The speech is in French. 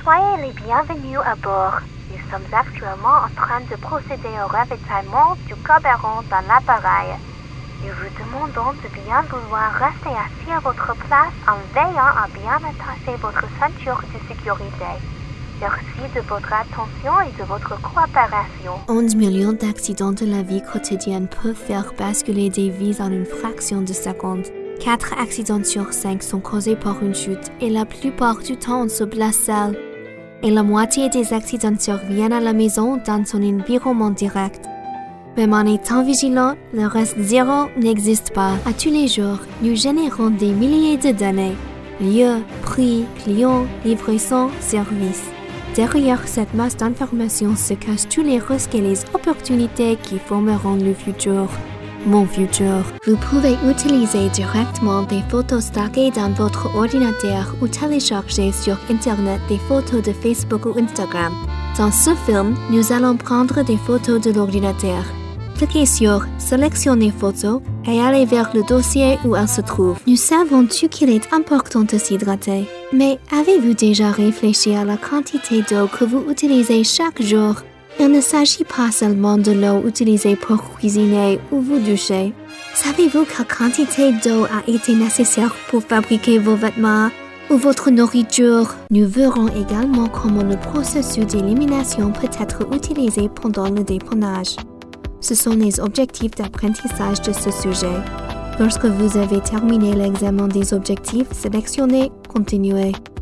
Soyez les bienvenus à bord. Nous sommes actuellement en train de procéder au ravitaillement du carburant dans l'appareil. Nous vous demandons de bien vouloir rester assis à votre place en veillant à bien attacher votre ceinture de sécurité. Merci de votre attention et de votre coopération. 11 millions d'accidents de la vie quotidienne peuvent faire basculer des vies en une fraction de seconde. 4 accidents sur 5 sont causés par une chute et la plupart du temps on se blesse seul. Et la moitié des accidents surviennent à la maison dans son environnement direct. Même en étant vigilant, le reste zéro n'existe pas. À tous les jours, nous générons des milliers de données. Lieux, prix, clients, livraison, services. Derrière cette masse d'informations se cachent tous les risques et les opportunités qui formeront le futur. Mon futur. Vous pouvez utiliser directement des photos stockées dans votre ordinateur ou télécharger sur Internet des photos de Facebook ou Instagram. Dans ce film, nous allons prendre des photos de l'ordinateur. Cliquez sur « Sélectionner photo » et allez vers le dossier où elle se trouve. Nous savons tous qu'il est important de s'hydrater. Mais avez-vous déjà réfléchi à la quantité d'eau que vous utilisez chaque jour? Il ne s'agit pas seulement de l'eau utilisée pour cuisiner ou vous doucher. Savez-vous quelle quantité d'eau a été nécessaire pour fabriquer vos vêtements ou votre nourriture? Nous verrons également comment le processus d'élimination peut être utilisé pendant le dépannage. Ce sont les objectifs d'apprentissage de ce sujet. Lorsque vous avez terminé l'examen des objectifs sélectionnés, continuez.